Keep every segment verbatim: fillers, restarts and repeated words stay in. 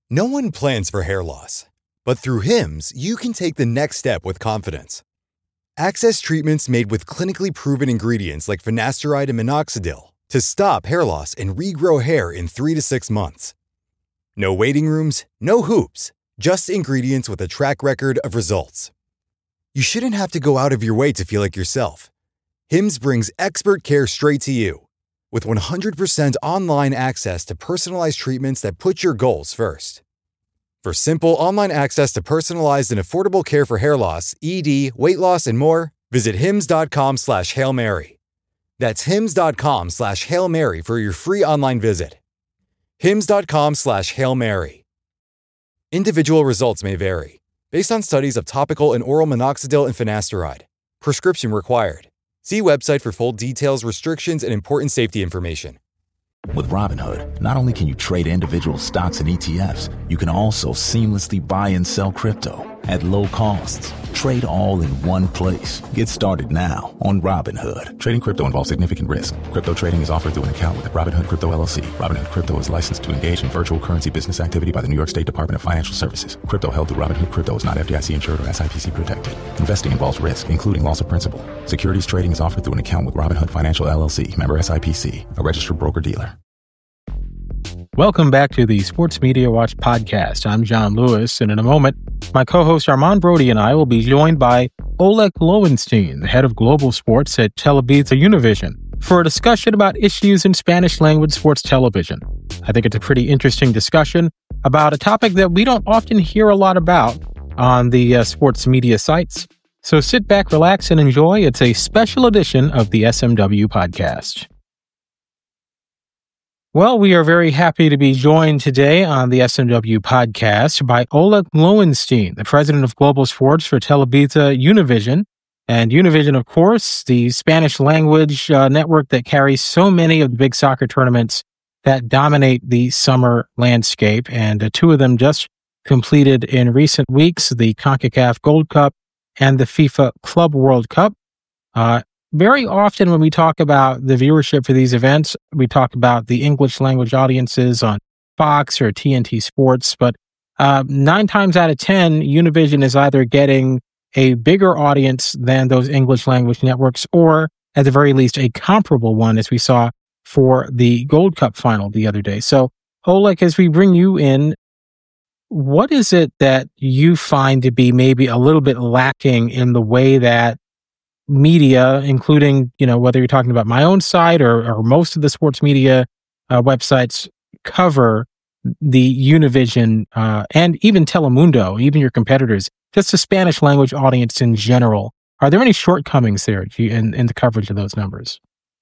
No one plans for hair loss, but through Hims, you can take the next step with confidence. Access treatments made with clinically proven ingredients like finasteride and minoxidil to stop hair loss and regrow hair in three to six months. No waiting rooms, no hoops, just ingredients with a track record of results. You shouldn't have to go out of your way to feel like yourself. Hims brings expert care straight to you. With one hundred percent online access to personalized treatments that put your goals first. For simple online access to personalized and affordable care for hair loss, E D, weight loss, and more, visit hims.com slash Hail Mary. That's hims.com slash Hail Mary for your free online visit. hims.com slash Hail Mary. Individual results may vary, based on studies of topical and oral minoxidil and finasteride. Prescription required. See website for full details, restrictions, and important safety information. With Robinhood, not only can you trade individual stocks and E T Fs, you can also seamlessly buy and sell crypto at low costs. Trade all in one place. Get started now on Robinhood. Trading crypto involves significant risk. Crypto trading is offered through an account with Robinhood Crypto L L C. Robinhood Crypto is licensed to engage in virtual currency business activity by the New York State Department of Financial Services. Crypto held through Robinhood Crypto is not F D I C insured or S I P C protected. Investing involves risk, including loss of principal. Securities trading is offered through an account with Robinhood Financial L L C, member S I P C, a registered broker-dealer. Welcome back to the Sports Media Watch podcast. I'm John Lewis, and in a moment, my co-host Armand Brody and I will be joined by Oleg Lowenstein, the head of global sports at Televisa Univision, for a discussion about issues in Spanish-language sports television. I think it's a pretty interesting discussion about a topic that we don't often hear a lot about on the uh, sports media sites. So sit back, relax, and enjoy. It's a special edition of the S M W podcast. Well, we are very happy to be joined today on the S M W podcast by Oleg Lowenstein, the president of global sports for Televisa Univision. And Univision, of course, the Spanish language uh, network that carries so many of the big soccer tournaments that dominate the summer landscape. And uh, two of them just completed in recent weeks, the CONCACAF Gold Cup and the FIFA Club World Cup. Uh, Very often when we talk about the viewership for these events, we talk about the English language audiences on Fox or T N T Sports, but uh, nine times out of ten, Univision is either getting a bigger audience than those English language networks, or at the very least, a comparable one, as we saw for the Gold Cup final the other day. So, Oleg, as we bring you in, what is it that you find to be maybe a little bit lacking in the way that media, including, you know, whether you're talking about my own site or, or most of the sports media uh, websites, cover the Univision uh, and even Telemundo, even your competitors, just the Spanish language audience in general? Are there any shortcomings there in, in the coverage of those numbers?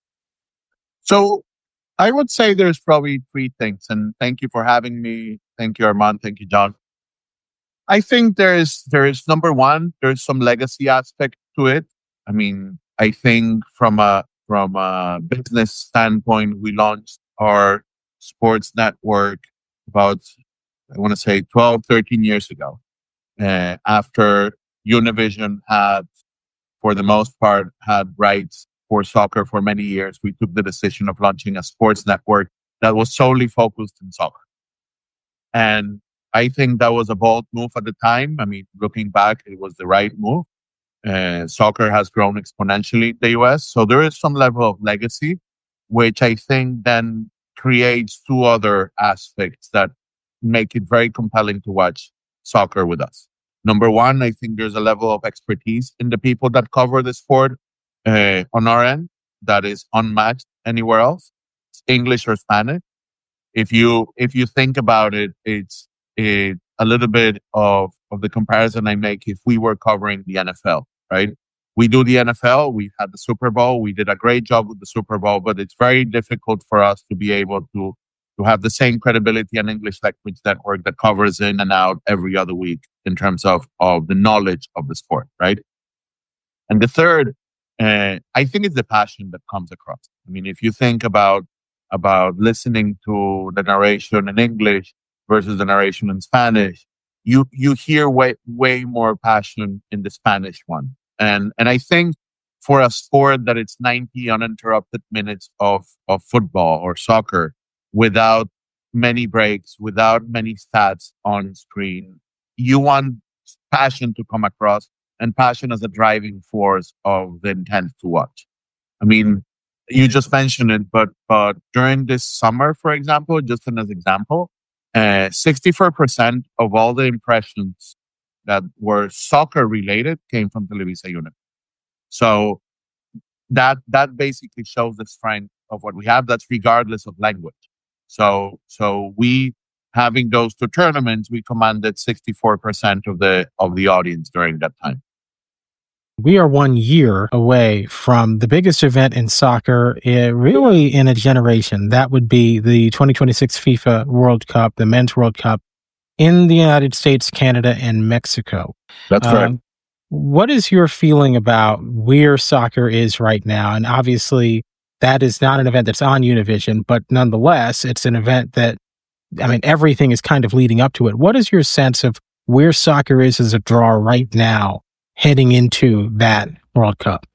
So I would say there's probably three things, and thank you for having me. Thank you, Armand. Thank you, John. I think there is, there is number one, there's some legacy aspect to it. I mean, I think from a from a business standpoint, we launched our sports network about, I want to say, twelve, thirteen years ago. Uh, after Univision had, for the most part, had rights for soccer for many years, we took the decision of launching a sports network that was solely focused in soccer. And I think that was a bold move at the time. I mean, looking back, it was the right move. Uh, soccer has grown exponentially in the U S. So there is some level of legacy, which I think then creates two other aspects that make it very compelling to watch soccer with us. Number one, I think there's a level of expertise in the people that cover the sport uh, on our end that is unmatched anywhere else. It's English or Spanish. If you if you think about it, it's it, a little bit of, of the comparison I make if we were covering the N F L. Right? We do the N F L. We had the Super Bowl. We did a great job with the Super Bowl, but it's very difficult for us to be able to, to have the same credibility and English language network that covers in and out every other week in terms of, of the knowledge of the sport, right? And the third, uh, I think it's the passion that comes across. I mean, if you think about, about listening to the narration in English versus the narration in Spanish, You you hear way way more passion in the Spanish one, and and I think for a sport that it's ninety uninterrupted minutes of of football or soccer without many breaks, without many stats on screen. You want passion to come across, and passion as a driving force of the intent to watch. I mean, you just mentioned it, but but during this summer, for example, just as an example, uh, sixty-four percent of all the impressions that were soccer related came from Televisa Univision. So that that basically shows the strength of what we have. That's regardless of language. So so we having those two tournaments, we commanded sixty-four percent of the of the audience during that time. We are one year away from the biggest event in soccer, uh, really in a generation. That would be the twenty twenty-six FIFA World Cup, the Men's World Cup in the United States, Canada, and Mexico. That's correct. Um, what is your feeling about where soccer is right now? And obviously, that is not an event that's on Univision, but nonetheless, it's an event that, I mean, everything is kind of leading up to it. What is your sense of where soccer is as a draw right now, heading into that World Cup?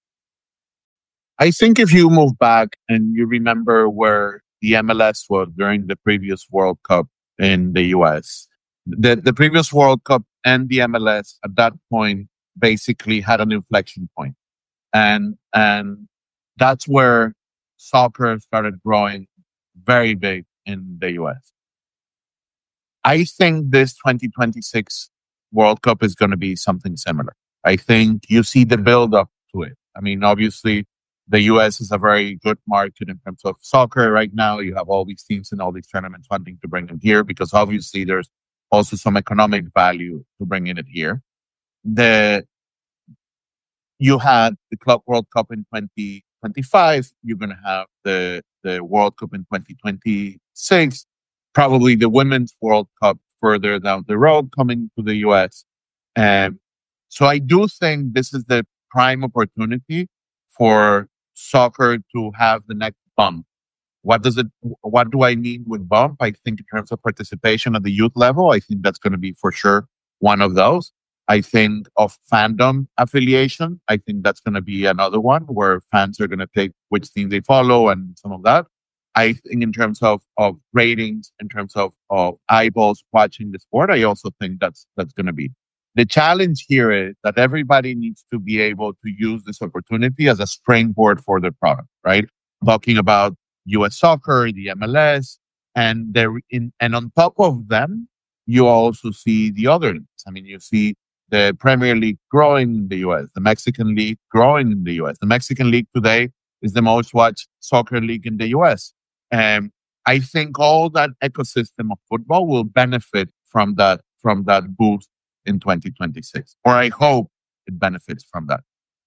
I think if you move back and you remember where the M L S was during the previous World Cup in the U S, the, the previous World Cup and the M L S at that point basically had an inflection point. And, and that's where soccer started growing very big in the U S. I think this twenty twenty-six World Cup is going to be something similar. I think you see the build up to it. I mean, obviously, the U S is a very good market in terms of soccer right now. You have all these teams in all these tournaments wanting to bring them here because obviously there's also some economic value to bringing it here. The you had the Club World Cup in twenty twenty-five. You're going to have the the World Cup in twenty twenty-six. Probably the Women's World Cup further down the road coming to the U S. Um, so I do think this is the prime opportunity for soccer to have the next bump. What does it, what do I mean with bump? I think in terms of participation at the youth level, I think that's going to be for sure one of those. I think of fandom affiliation. I think that's going to be another one where fans are going to pick which team they follow and some of that. I think in terms of, of ratings, in terms of, of eyeballs watching the sport, I also think that's, that's going to be. The challenge here is that everybody needs to be able to use this opportunity as a springboard for their product, right? Talking about U S soccer, the M L S, and there in, and on top of them, you also see the other leagues. I mean, you see the Premier League growing in the U S, the Mexican League growing in the U S. The Mexican League today is the most watched soccer league in the U S. And I think all that ecosystem of football will benefit from that, from that boost in twenty twenty-six, or I hope it benefits from that.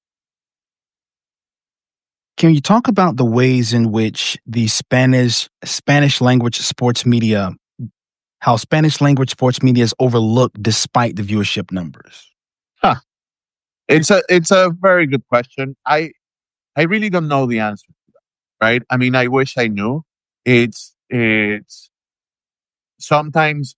Can you talk about the ways in which the Spanish Spanish language sports media, how Spanish language sports media is overlooked despite the viewership numbers? Huh. It's a it's a very good question. I I really don't know the answer to that. Right? I mean, I wish I knew. It's it's sometimes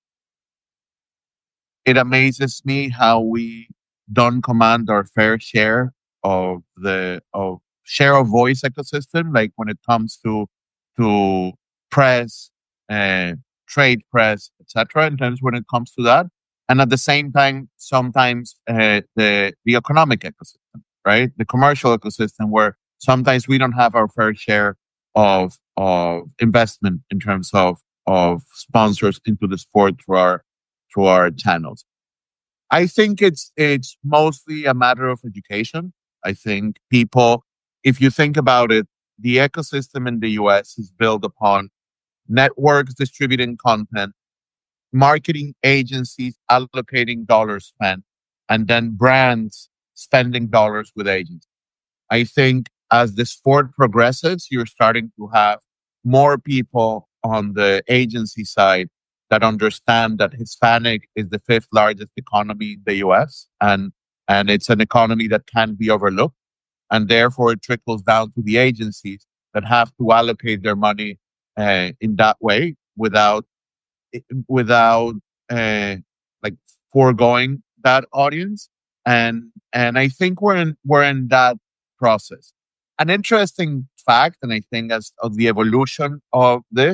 it amazes me how we don't command our fair share of the of share of voice ecosystem, like when it comes to to press, uh, trade press, et cetera. In terms when it comes to that, and at the same time, sometimes uh, the the economic ecosystem, right, the commercial ecosystem, where sometimes we don't have our fair share of of investment in terms of of sponsors into the sport through our through our channels. I think it's it's mostly a matter of education. I think people, if you think about it, the ecosystem in the U S is built upon networks distributing content, marketing agencies allocating dollars spent, and then brands spending dollars with agencies. I think as the sport progresses, you're starting to have more people on the agency side that understand that Hispanic is the fifth largest economy in the U S, and and it's an economy that can't be overlooked. And therefore, it trickles down to the agencies that have to allocate their money uh, in that way without without uh, like foregoing that audience. And and I think we're in we're in that process. An interesting fact, and I think as of the evolution of this,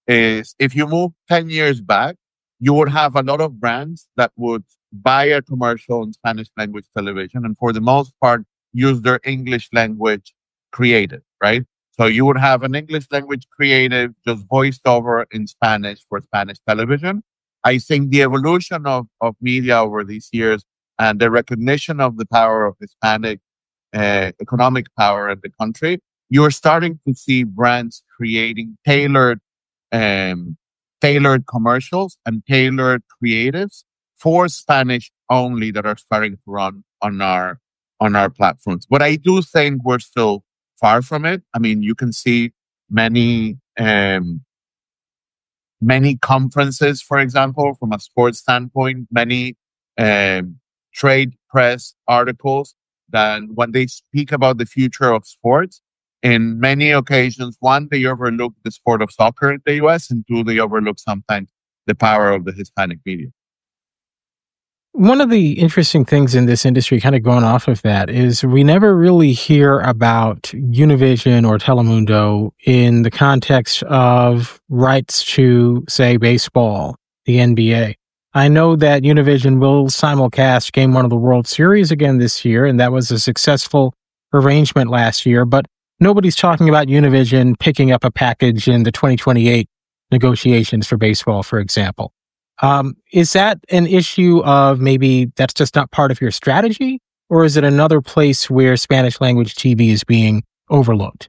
is if you move ten years back, you would have a lot of brands that would buy a commercial in Spanish language television and for the most part use their English language creative, right? So you would have an English language creative just voiced over in Spanish for Spanish television. I think the evolution of, of media over these years and the recognition of the power of Hispanic uh, economic power in the country, you're starting to see brands creating tailored um, tailored commercials and tailored creatives for Spanish only that are starting to run on our on our platforms. But I do think we're still far from it. I mean, you can see many um, many conferences, for example, from a sports standpoint, many um, trade press articles that when they speak about the future of sports, in many occasions, one, they overlook the sport of soccer in the U S, and two, they overlook sometimes the power of the Hispanic media. One of the interesting things in this industry, kind of going off of that, is we never really hear about Univision or Telemundo in the context of rights to, say, baseball, the N B A. I know that Univision will simulcast Game One of the World Series again this year, and that was a successful arrangement last year, but nobody's talking about Univision picking up a package in the twenty twenty-eight negotiations for baseball, for example. Um, is that an issue of maybe that's just not part of your strategy, or is it another place where Spanish language T V is being overlooked?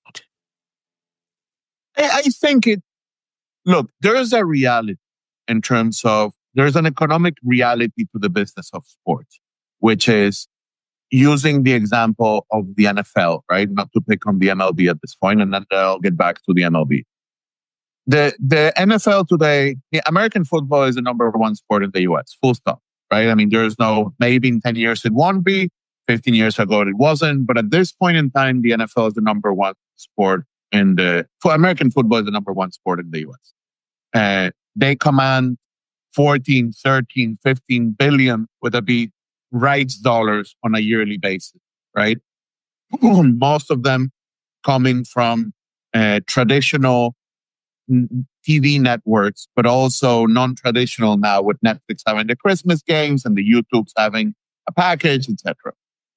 I, I think it, look, there is a reality in terms of, there's an economic reality to the business of sports, which is using the example of the N F L, right? Not to pick on the M L B at this point, and then I'll get back to the M L B. The the N F L today, the American football is the number one sport in the U S, full stop, right? I mean, there's no, maybe in ten years it won't be, fifteen years ago it wasn't, but at this point in time, the N F L is the number one sport in the, for American football is the number one sport in the U S. Uh, they command fourteen, thirteen, fifteen billion with a B rights dollars on a yearly basis, right? Most of them coming from uh, traditional T V networks, but also non-traditional now with Netflix having the Christmas games and the YouTube's having a package, et cetera.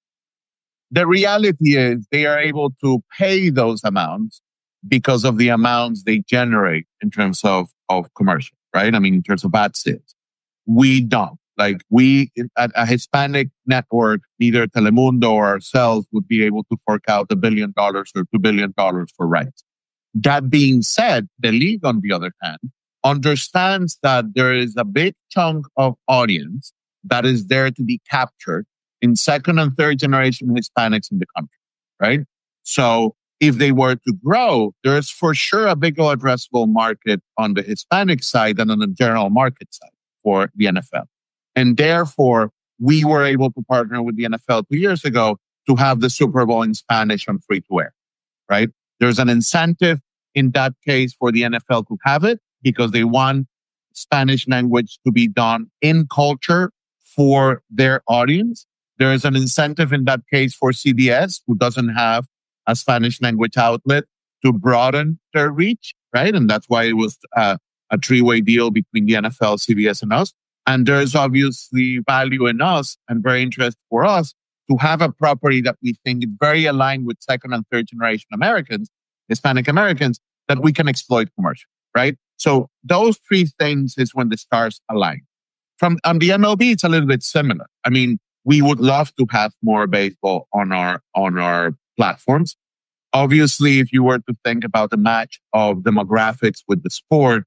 The reality is they are able to pay those amounts because of the amounts they generate in terms of, of commercial, right? I mean, in terms of ad sales. We don't. Like we, at a Hispanic network, neither Telemundo or ourselves would be able to fork out a billion dollars or two billion dollars for rights. That being said, the league, on the other hand, understands that there is a big chunk of audience that is there to be captured in second and third generation Hispanics in the country, right? So if they were to grow, there's for sure a bigger addressable market on the Hispanic side than on the general market side for the N F L. And therefore, we were able to partner with the N F L two years ago to have the Super Bowl in Spanish on free to air, right? There's an incentive in that case for the N F L to have it because they want Spanish language to be done in culture for their audience. There is an incentive in that case for C B S, who doesn't have a Spanish language outlet, to broaden their reach, right? And that's why it was uh, a three-way deal between the N F L, C B S, and us. And there's obviously value in us and very interest for us to have a property that we think is very aligned with second and third generation Americans, Hispanic Americans, that we can exploit commercial, right? So those three things is when the stars align. From on the M L B, it's a little bit similar. I mean, we would love to have more baseball on our on our platforms. Obviously, if you were to think about the match of demographics with the sport,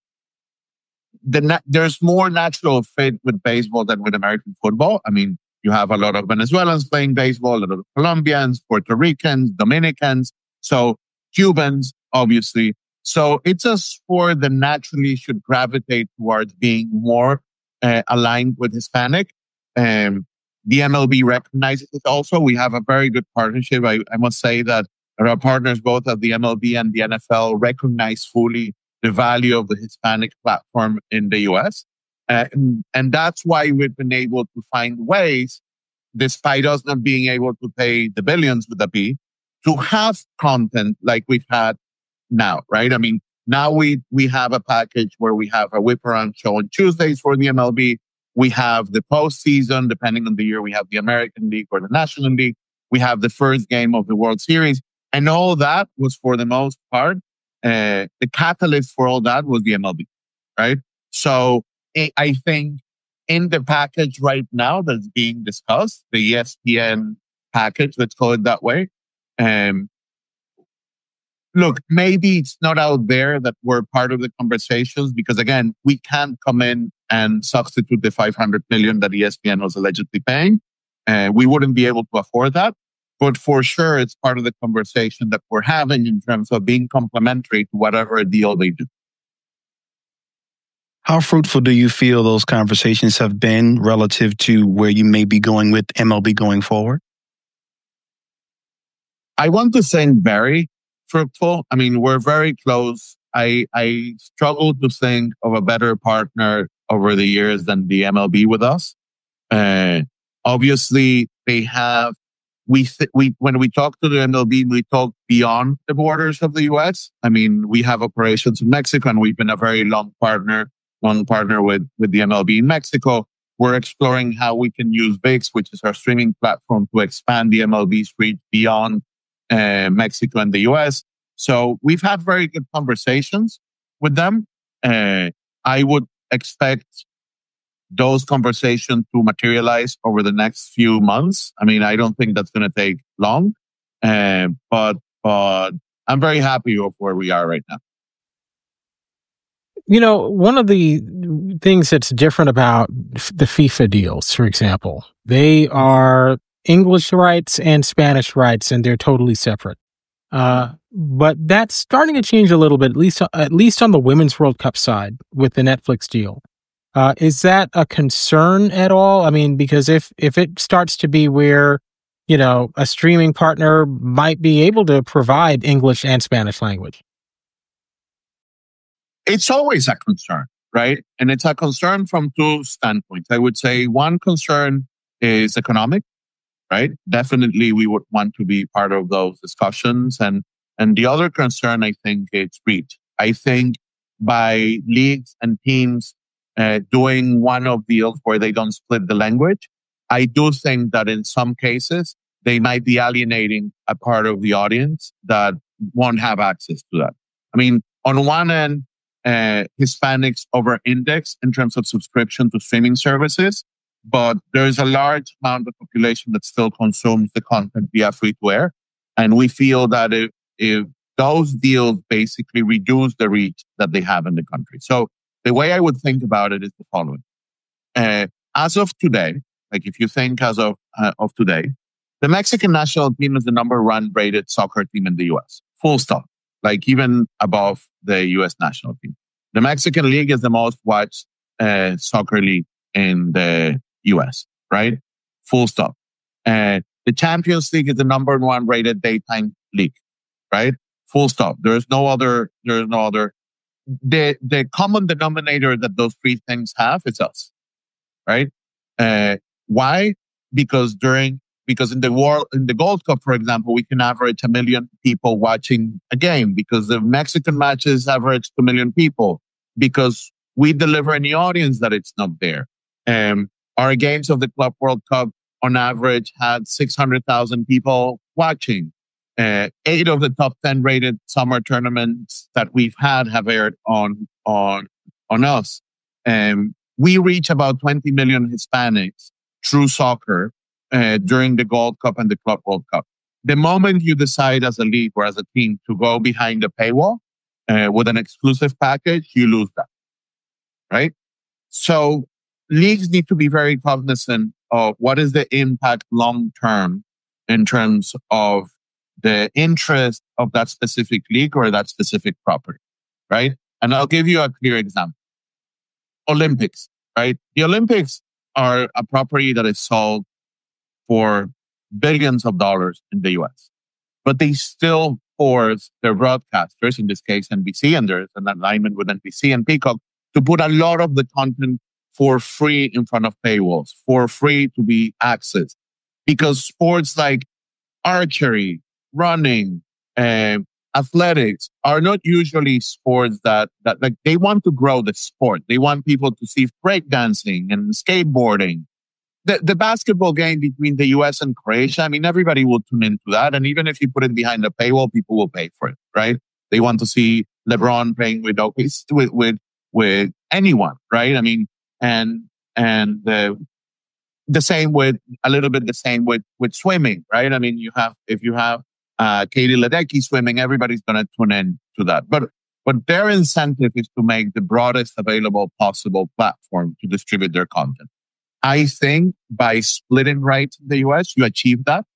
the na- there's more natural fit with baseball than with American football. I mean, you have a lot of Venezuelans playing baseball, a lot of Colombians, Puerto Ricans, Dominicans, so Cubans, obviously. So it's a sport that naturally should gravitate towards being more uh, aligned with Hispanic. Um, the M L B recognizes it also. We have a very good partnership. I, I must say that our partners, both at the M L B and the N F L, recognize fully the value of the Hispanic platform in the U S. Uh, and, and that's why we've been able to find ways, despite us not being able to pay the billions with a B, to have content like we've had now, right? I mean, Now we we have a package where we have a whip around show on Tuesdays for the M L B. We have the postseason, depending on the year, we have the American League or the National League. We have the first game of the World Series. And all that was, for the most part, uh, the catalyst for all that was the M L B, right? So I think in the package right now that's being discussed, the E S P N package, let's call it that way, um, look, maybe it's not out there that we're part of the conversations because, again, we can't come in and substitute the five hundred million that E S P N was allegedly paying. Uh, we wouldn't be able to afford that. But for sure, it's part of the conversation that we're having in terms of being complementary to whatever deal they do. How fruitful do you feel those conversations have been relative to where you may be going with M L B going forward? I want to say very fruitful. I mean, we're very close. I, I struggle to think of a better partner over the years than the M L B with us. Uh, obviously, they have, we, th- we, when we talk to the M L B, we talk beyond the borders of the U S. I mean, we have operations in Mexico and we've been a very long partner, long partner with, with the M L B in Mexico. We're exploring how we can use ViX, which is our streaming platform, to expand the M L B's reach beyond uh, Mexico and the U S. So we've had very good conversations with them. Uh, I would expect those conversations to materialize over the next few months. I mean, I don't think that's going to take long, uh, but but I'm very happy with where we are right now. You know, one of the things that's different about the FIFA deals, for example, they are English rights and Spanish rights, and they're totally separate. Uh, but that's starting to change a little bit, at least at least on the Women's World Cup side with the Netflix deal. Uh, is that a concern at all? I mean, because if if it starts to be where, you know, a streaming partner might be able to provide English and Spanish language. It's always a concern, right? And it's a concern from two standpoints. I would say one concern is economic, right? Definitely we would want to be part of those discussions. And, and the other concern, I think, is reach. I think by leagues and teams uh, doing one-off deals where they don't split the language, I do think that in some cases, they might be alienating a part of the audience that won't have access to that. I mean, on one end, Uh, Hispanics over-index in terms of subscription to streaming services, but there's a large amount of population that still consumes the content via free-to-air. And we feel that if, if those deals basically reduce the reach that they have in the country. So the way I would think about it is the following. Uh, as of today, like if you think as of, uh, of today, the Mexican national team is the number one rated soccer team in the U S. Full stop. Like even above the U S national team. The Mexican League is the most watched uh, soccer league in the U S, right? Full stop. Uh, the Champions League is the number one rated daytime league, right? Full stop. There's no other, there's no other. The, the common denominator that those three things have is us, right? Uh, why? Because during Because in the world, in the Gold Cup, for example, we can average a million people watching a game because the Mexican matches average two million people because we deliver any audience that it's not there. Um, our games of the Club World Cup on average had six hundred thousand people watching. Uh, eight of the top ten rated summer tournaments that we've had have aired on, on, on us. Um, we reach about twenty million Hispanics through soccer. Uh, during the Gold Cup and the Club World Cup. The moment you decide as a league or as a team to go behind the paywall uh, with an exclusive package, you lose that, right? So leagues need to be very cognizant of what is the impact long-term in terms of the interest of that specific league or that specific property, right? And I'll give you a clear example. Olympics, right? The Olympics are a property that is sold for billions of dollars in the U S. But they still force their broadcasters, in this case N B C, and there's an alignment with N B C and Peacock, to put a lot of the content for free in front of paywalls, for free to be accessed. Because sports like archery, running, uh, athletics are not usually sports that, that like they want to grow the sport. They want people to see breakdancing and skateboarding. The, the basketball game between the U S and Croatia, I mean, everybody will tune into that. And even if you put it behind a paywall, people will pay for it, right? They want to see LeBron playing with, with, with, with anyone, right? I mean, and, and the, the same with, a little bit the same with, with swimming, right? I mean, you have, if you have, uh, Katie Ledecky swimming, everybody's going to tune in to that. But, but their incentive is to make the broadest available possible platform to distribute their content. I think by splitting rights in the U S, you achieve that.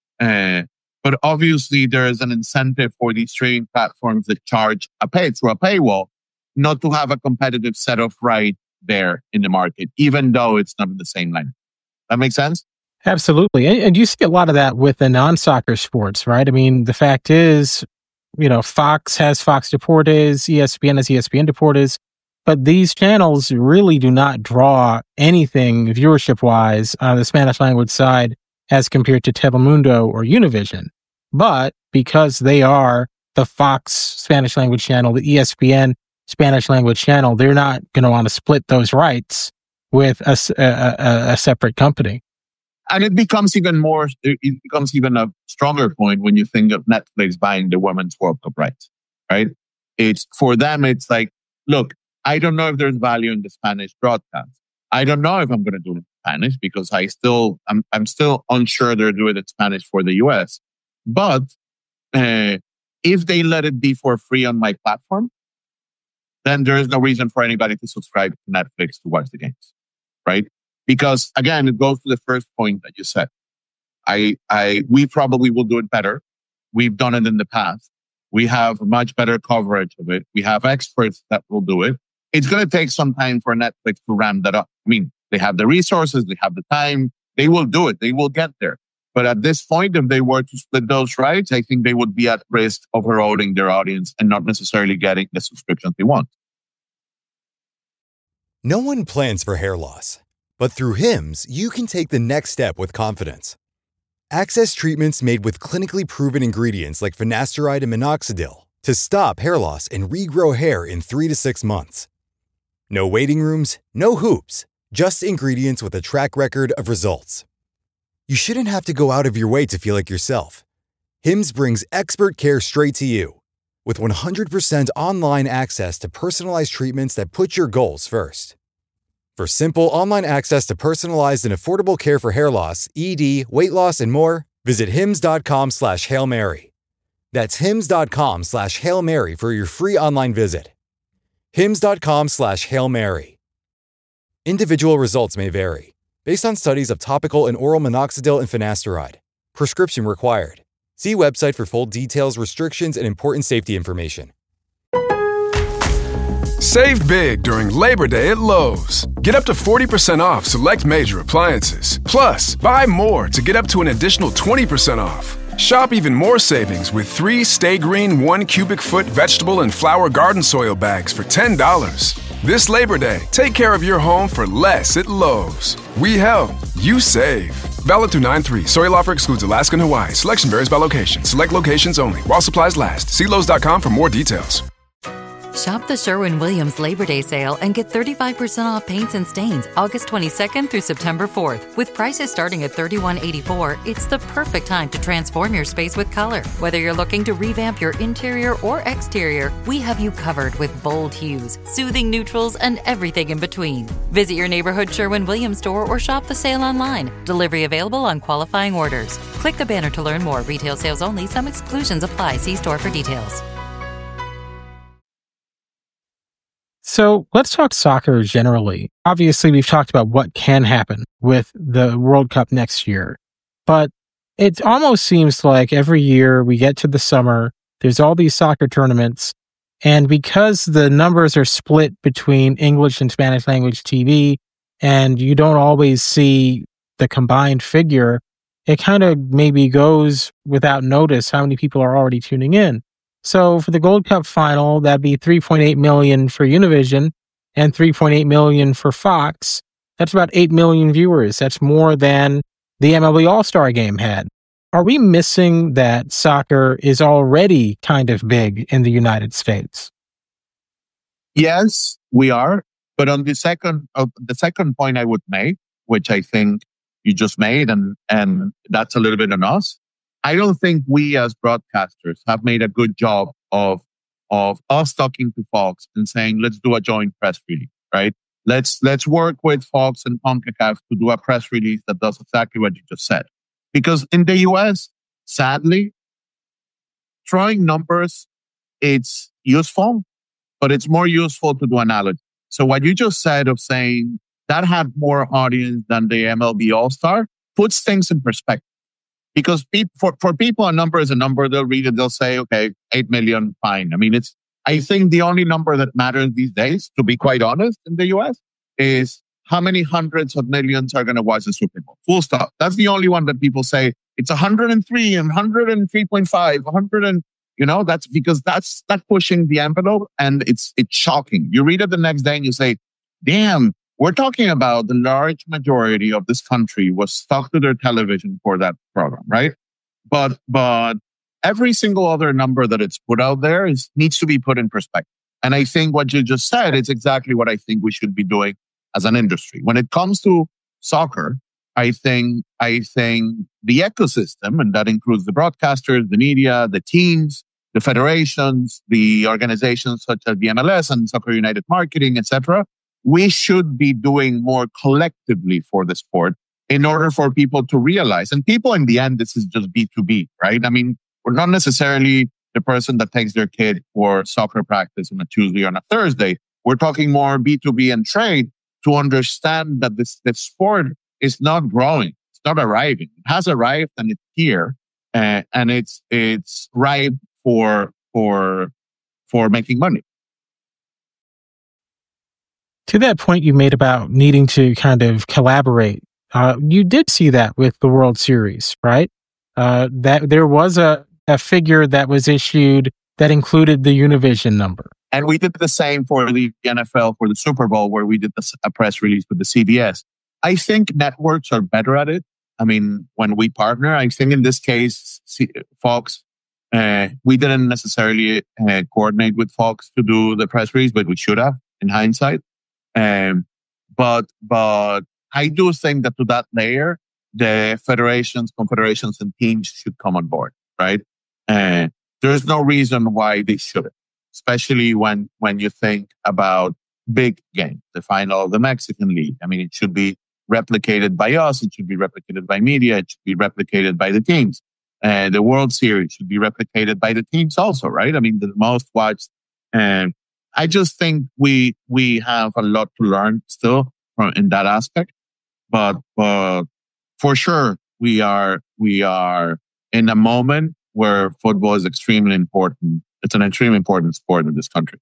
Uh, but obviously, there is an incentive for these streaming platforms that charge a pay through a paywall, not to have a competitive set of rights there in the market, even though it's not in the same line. That makes sense? Absolutely. And, and you see a lot of that with the non-soccer sports, right? I mean, the fact is, you know, Fox has Fox Deportes, E S P N has E S P N Deportes. But these channels really do not draw anything viewership-wise on the Spanish language side as compared to Telemundo or Univision. But because they are the Fox Spanish language channel, the E S P N Spanish language channel, they're not going to want to split those rights with a, a, a separate company. And it becomes even more, it becomes even a stronger point when you think of Netflix buying the Women's World Cup rights, right? It's, for them, it's like, look, I don't know if there's value in the Spanish broadcast. I don't know if I'm going to do it in Spanish because I still, I'm, I'm still unsure they're doing it in Spanish for the U S. But uh, if they let it be for free on my platform, then there is no reason for anybody to subscribe to Netflix to watch the games, right? Because again, it goes to the first point that you said. I, I, we probably will do it better. We've done it in the past. We have much better coverage of it. We have experts that will do it. It's going to take some time for Netflix to ramp that up. I mean, they have the resources, they have the time, they will do it, they will get there. But at this point, if they were to split those rights, I think they would be at risk of eroding their audience and not necessarily getting the subscriptions they want. No one plans for hair loss, but through Hims, you can take the next step with confidence. Access treatments made with clinically proven ingredients like finasteride and minoxidil to stop hair loss and regrow hair in three to six months. No waiting rooms, no hoops, just ingredients with a track record of results. You shouldn't have to go out of your way to feel like yourself. Hims brings expert care straight to you with one hundred percent online access to personalized treatments that put your goals first. For simple online access to personalized and affordable care for hair loss, E D, weight loss, and more, visit hims.com slash Hail Mary. That's hims.com slash Hail Mary for your free online visit. hims.com slash Hail Mary. Individual results may vary based on studies of topical and oral minoxidil and finasteride. Prescription required. See website for full details, restrictions, and important safety information. Save big during Labor Day at Lowe's. Get up to forty percent off select major appliances. Plus, buy more to get up to an additional twenty percent off. Shop even more savings with three Stay Green one cubic foot vegetable and flower garden soil bags for ten dollars. This Labor Day, take care of your home for less at Lowe's. We help, you save. Valid through nine three. Soil offer excludes Alaska and Hawaii. Selection varies by location. Select locations only. While supplies last. See Lowe's dot com for more details. Shop the Sherwin-Williams Labor Day sale and get thirty-five percent off paints and stains August twenty-second through September fourth. With prices starting at thirty-one eighty-four, it's the perfect time to transform your space with color. Whether you're looking to revamp your interior or exterior, we have you covered with bold hues, soothing neutrals, and everything in between. Visit your neighborhood Sherwin-Williams store or shop the sale online. Delivery available on qualifying orders. Click the banner to learn more. Retail sales only. Some exclusions apply. See store for details. So let's talk soccer generally. Obviously, we've talked about what can happen with the World Cup next year, but it almost seems like every year we get to the summer, there's all these soccer tournaments, and because the numbers are split between English and Spanish language T V, and you don't always see the combined figure, it kind of maybe goes without notice how many people are already tuning in. So for the Gold Cup final, that'd be three point eight million for Univision and three point eight million for Fox. That's about eight million viewers. That's more than the M L B All-Star game had. are we missing that soccer is already kind of big in the United States? Yes, we are. But on the second, uh, the second point I would make, which I think you just made, and, and that's a little bit on us. I don't think we as broadcasters have made a good job of, of us talking to Fox and saying, let's do a joint press release, right? Let's, let's work with Fox and CONCACAF to do a press release that does exactly what you just said. Because in the U S, sadly, throwing numbers, it's useful, but it's more useful to do analogy. So what you just said of saying that had more audience than the M L B All-Star puts things in perspective. Because pe- for, for people, a number is a number. They'll read it. They'll say, okay, eight million, fine. I mean, it's, I think the only number that matters these days, to be quite honest, in the U S is how many hundreds of millions are going to watch the Super Bowl. Full stop. That's the only one that people say it's one hundred three and one hundred three point five, one hundred and, you know, that's because that's, that's pushing the envelope, and it's, it's shocking. You read it the next day and you say, damn, we're talking about the large majority of this country was stuck to their television for that program, right? But, but every single other number that it's put out there is, needs to be put in perspective. And I think what you just said is exactly what I think we should be doing as an industry. When it comes to soccer, I think, I think the ecosystem, and that includes the broadcasters, the media, the teams, the federations, the organizations such as the M L S and Soccer United Marketing, et cetera, we should be doing more collectively for the sport in order for people to realize. And people, in the end, this is just B two B, right? I mean, we're not necessarily the person that takes their kid for soccer practice on a Tuesday or on a Thursday. We're talking more B two B and trade to understand that this, this sport is not growing. It's not arriving. It has arrived and it's here, uh, and it's, it's ripe for, for, for making money. To that point you made about needing to kind of collaborate, uh, you did see that with the World Series, right? Uh, that there was a, a figure that was issued that included the Univision number. And we did the same for the N F L for the Super Bowl, where we did the, a press release with the C B S. I think networks are better at it. I mean, when we partner, I think in this case, Fox, uh, we didn't necessarily uh, coordinate with Fox to do the press release, but we should have in hindsight. Um, but, but I do think that to that layer, the federations, confederations, and teams should come on board, right? Uh, there's no reason why they shouldn't, especially when, when you think about big games, the final of the Mexican League. I mean, it should be replicated by us. It should be replicated by media. It should be replicated by the teams. Uh, the World Series should be replicated by the teams also, right? I mean, the most watched. And I just think we we have a lot to learn still from, in that aspect. But but for sure, we are we are in a moment where football is extremely important. It's an extremely important sport in this country.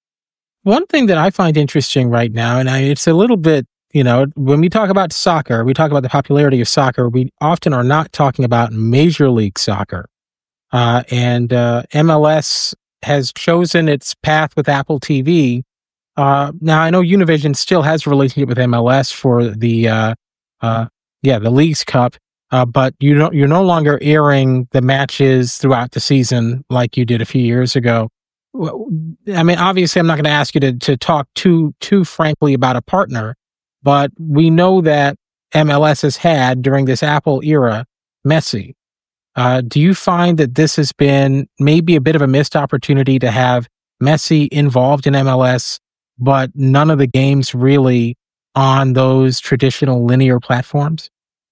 One thing that I find interesting right now, and I, it's a little bit, you know, when we talk about soccer, we talk about the popularity of soccer, we often are not talking about Major League Soccer. Uh, and uh, M L S has chosen its path with Apple T V. Uh, now, I know Univision still has a relationship with M L S for the, uh, uh, yeah, the Leagues Cup, uh, but you don't, you're no longer airing the matches throughout the season like you did a few years ago. I mean, obviously, I'm not going to ask you to, to talk too, too frankly about a partner, but we know that M L S has had, during this Apple era, Messi. Uh, do you find that this has been maybe a bit of a missed opportunity to have Messi involved in M L S, but none of the games really on those traditional linear platforms?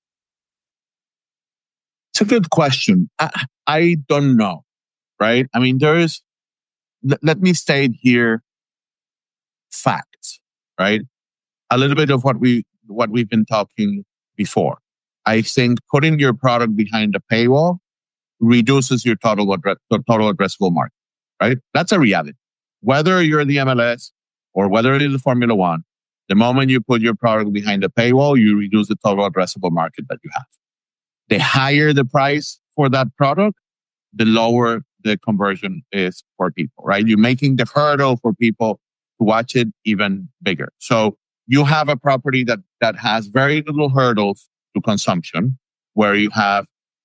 It's a good question. I, I don't know, right? I mean, there is, let, let me state here facts, right? A little bit of what we, what we've been talking before. I think putting your product behind a paywall reduces your total address, total addressable market, right? That's a reality. Whether you're the M L S or whether it is the Formula One, the moment you put your product behind a paywall, you reduce the total addressable market that you have. The higher the price for that product, the lower the conversion is for people, right? You're making the hurdle for people to watch it even bigger. So you have a property that, that has very little hurdles to consumption, where you have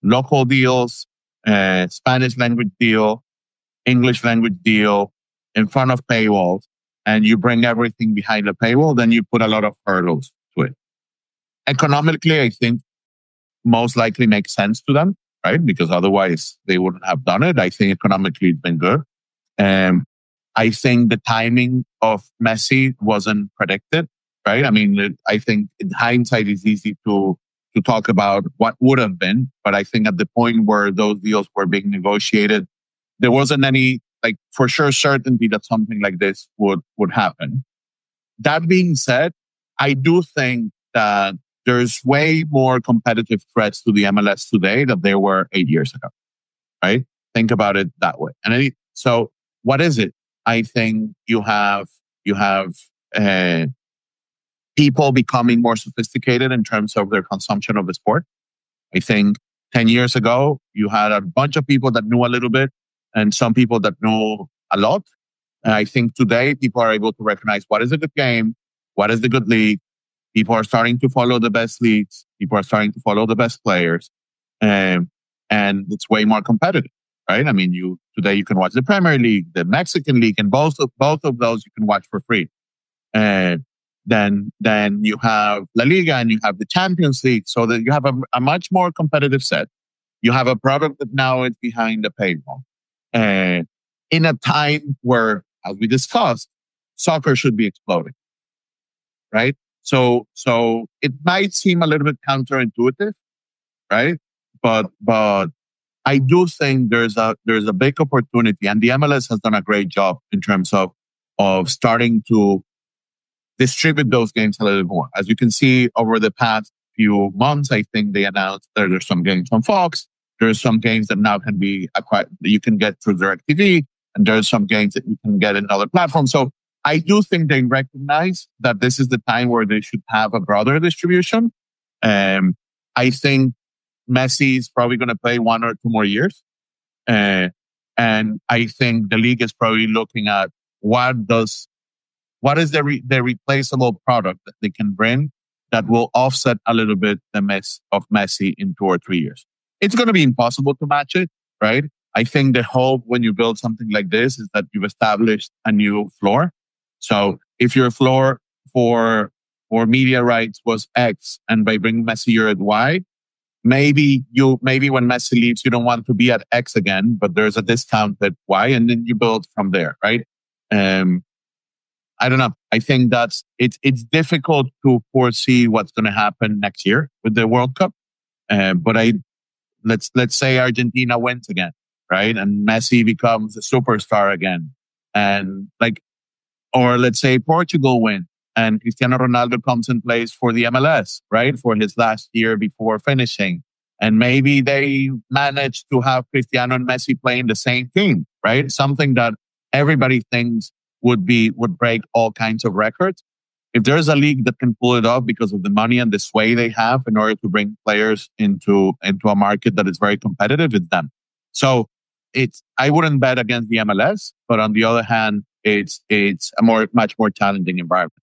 local deals, uh, Spanish language deal, English language deal in front of paywalls, and you bring everything behind the paywall, then you put a lot of hurdles to it. Economically, I think most likely makes sense to them, right? Because otherwise they wouldn't have done it. I think economically it's been good. Um, I think the timing of Messi wasn't predicted, right? I mean, I think in hindsight it's easy to to talk about what would have been, but I think at the point where those deals were being negotiated, there wasn't any, like, for sure certainty that something like this would, would happen. That being said, I do think that there's way more competitive threats to the M L S today than there were eight years ago, right? Think about it that way. And I, so what is it? I think you have, you have, uh, people becoming more sophisticated in terms of their consumption of the sport. I think ten years ago, you had a bunch of people that knew a little bit and some people that know a lot. And I think today people are able to recognize what is a good game, what is the good league. People are starting to follow the best leagues. People are starting to follow the best players. Um, and it's way more competitive, right? I mean, you today you can watch the Premier League, the Mexican League, and both of, both of those you can watch for free. And uh, Then, then you have La Liga and you have the Champions League, so that you have a, a much more competitive set. You have a product that now is behind the paywall. And in a time where, as we discussed, soccer should be exploding, right? So, so it might seem a little bit counterintuitive, right? But, but I do think there's a there's a big opportunity, and the M L S has done a great job in terms of of starting to distribute those games a little more. As you can see over the past few months, I think they announced that there's some games on Fox. There's some games that now can be acquired, that you can get through DirecTV, and there's some games that you can get in other platforms. So I do think they recognize that this is the time where they should have a broader distribution. Um, I think Messi is probably going to play one or two more years. Uh, and I think the league is probably looking at what does What is the, re- the replaceable product that they can bring that will offset a little bit the mess of Messi in two or three years? It's going to be impossible to match it, right? I think the hope when you build something like this is that you've established a new floor. So if your floor for, for media rights was X, and by bringing Messi you're at Y, maybe you, maybe when Messi leaves, you don't want to be at X again, but there's a discount at Y, and then you build from there, right? Um, I don't know. I think that's it's it's difficult to foresee what's going to happen next year with the World Cup. Uh, but I let's let's say Argentina wins again, right? And Messi becomes a superstar again, and like, or let's say Portugal win and Cristiano Ronaldo comes and plays for the M L S, right, for his last year before finishing, and maybe they manage to have Cristiano and Messi playing the same team, right? Something that everybody thinks would be, would break all kinds of records. If there's a league that can pull it off because of the money and the sway they have in order to bring players into, into a market that is very competitive, it's them. So it's, I wouldn't bet against the M L S, but on the other hand, it's, it's a more, much more challenging environment.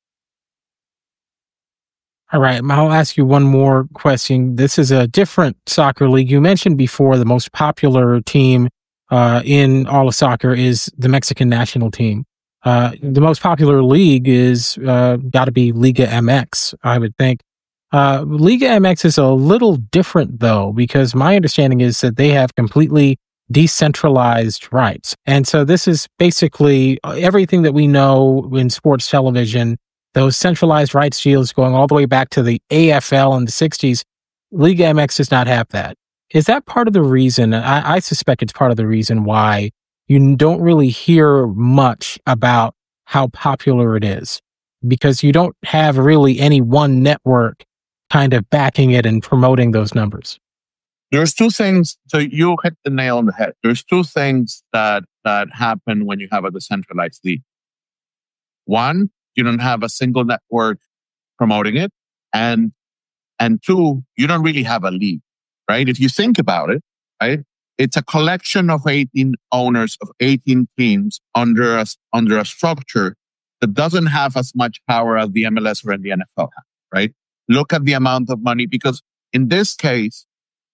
All right. I'll ask you one more question. This is a different soccer league. You mentioned before the most popular team uh, in all of soccer is the Mexican national team. Uh, the most popular league is uh, got to be Liga M X, I would think. Uh, Liga M X is a little different, though, because my understanding is that they have completely decentralized rights. And so this is basically everything that we know in sports television, those centralized rights deals going all the way back to the A F L in the sixties. Liga M X does not have that. Is that part of the reason? I, I suspect it's part of the reason why you don't really hear much about how popular it is, because you don't have really any one network kind of backing it and promoting those numbers. There's two things. So you hit the nail on the head. There's two things that, that happen when you have a decentralized league. One, you don't have a single network promoting it. And, and two, you don't really have a league, right? If you think about it, right? It's a collection of eighteen owners of eighteen teams under a, under a structure that doesn't have as much power as the M L S or the N F L have, right? Look at the amount of money, because in this case,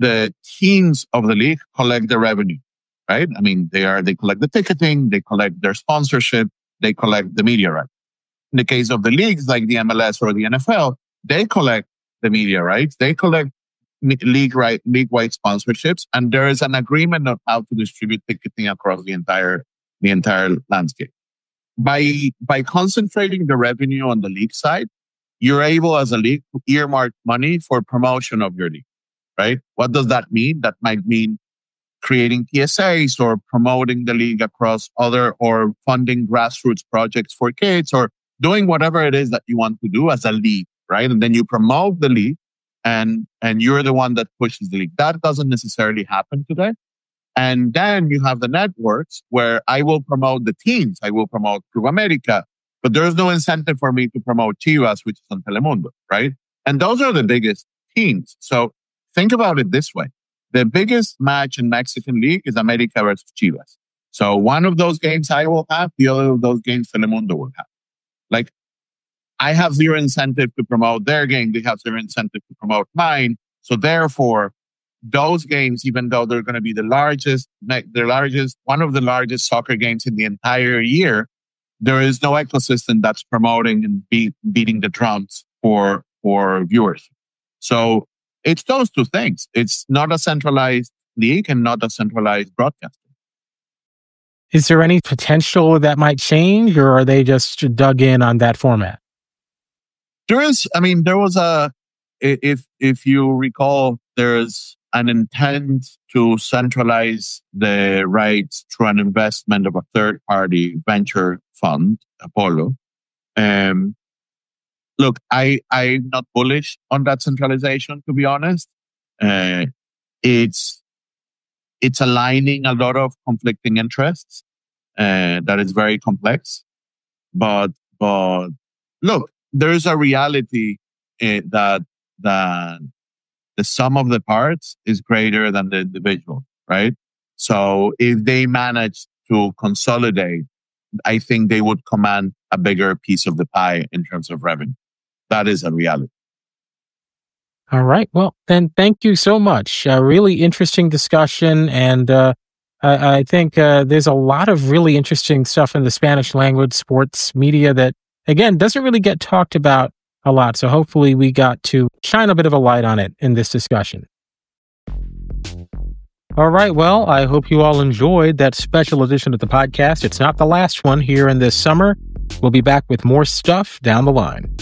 the teams of the league collect the revenue, right? I mean, they are, they collect the ticketing, they collect their sponsorship, they collect the media rights. In the case of the leagues like the M L S or the N F L, they collect the media rights, they collect league right, league-wide sponsorships, and there is an agreement on how to distribute ticketing across the entire, the entire landscape. By, by concentrating the revenue on the league side, you're able as a league to earmark money for promotion of your league, right? What does that mean? That might mean creating P S As or promoting the league across other, or funding grassroots projects for kids, or doing whatever it is that you want to do as a league, right? And then you promote the league and, and you're the one that pushes the league. That doesn't necessarily happen today. And then you have the networks where I will promote the teams. I will promote Club America, but there's no incentive for me to promote Chivas, which is on Telemundo, right? And those are the biggest teams. So think about it this way. The biggest match in Mexican League is America versus Chivas. So one of those games I will have, the other of those games Telemundo will have. Like, I have zero incentive to promote their game. They have zero incentive to promote mine. So therefore, those games, even though they're going to be the largest, the largest, one of the largest soccer games in the entire year, there is no ecosystem that's promoting and be, beating the drums for, for viewers. So it's those two things. It's not a centralized league and not a centralized broadcaster. Is there any potential that might change, or are they just dug in on that format? There is, I mean, there was a, if, if you recall, there's an intent to centralize the rights through an investment of a third party venture fund, Apollo. Um, look, I, I'm not bullish on that centralization, to be honest. Uh, it's, it's aligning a lot of conflicting interests, uh, that is very complex. But, but look, there is a reality uh, that, that the sum of the parts is greater than the individual, right? So if they manage to consolidate, I think they would command a bigger piece of the pie in terms of revenue. That is a reality. All right. Well, then thank you so much. A really interesting discussion. And uh, I, I think uh, there's a lot of really interesting stuff in the Spanish language sports media that, again, doesn't really get talked about a lot. So hopefully we got to shine a bit of a light on it in this discussion. All right. Well, I hope you all enjoyed that special edition of the podcast. It's not the last one here in this summer. We'll be back with more stuff down the line.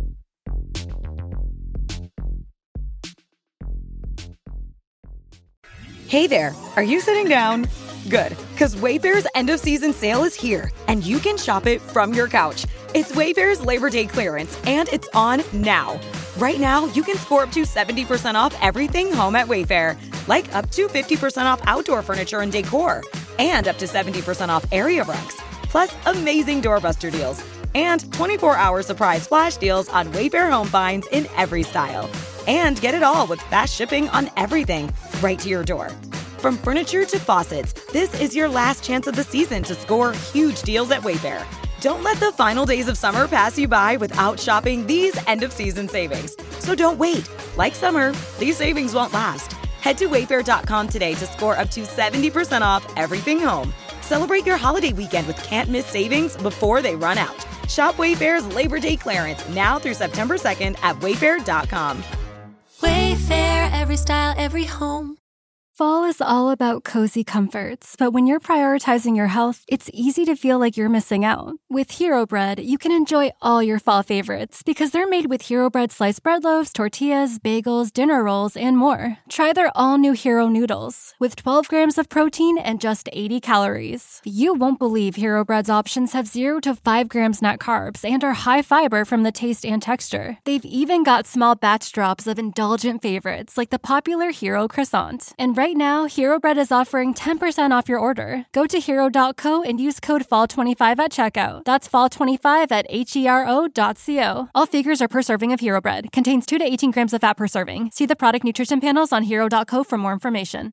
Hey there, are you sitting down? Good, because Wayfair's end of season sale is here, and you can shop it from your couch. It's Wayfair's Labor Day clearance, and it's on now. Right now, you can score up to seventy percent off everything home at Wayfair, like up to fifty percent off outdoor furniture and decor, and up to seventy percent off area rugs, plus amazing doorbuster deals, and twenty-four hour surprise flash deals on Wayfair home finds in every style. And get it all with fast shipping on everything, right to your door. From furniture to faucets, this is your last chance of the season to score huge deals at Wayfair. Don't let the final days of summer pass you by without shopping these end-of-season savings. So don't wait. Like summer, these savings won't last. Head to wayfair dot com today to score up to seventy percent off everything home. Celebrate your holiday weekend with can't-miss savings before they run out. Shop Wayfair's Labor Day clearance now through September second at wayfair dot com. Wayfair, every style, every home. Fall is all about cozy comforts, but when you're prioritizing your health, it's easy to feel like you're missing out. With Hero Bread, you can enjoy all your fall favorites because they're made with Hero Bread sliced bread loaves, tortillas, bagels, dinner rolls, and more. Try their all-new Hero Noodles with twelve grams of protein and just eighty calories. You won't believe Hero Bread's options have zero to five grams net carbs and are high fiber from the taste and texture. They've even got small batch drops of indulgent favorites like the popular Hero Croissant. And right now, Hero Bread is offering ten percent off your order. Go to hero dot co and use code fall twenty-five at checkout. That's fall twenty-five at hero dot co. All figures are per serving of Hero Bread. Contains two to eighteen grams of fat per serving. See the product nutrition panels on hero dot co for more information.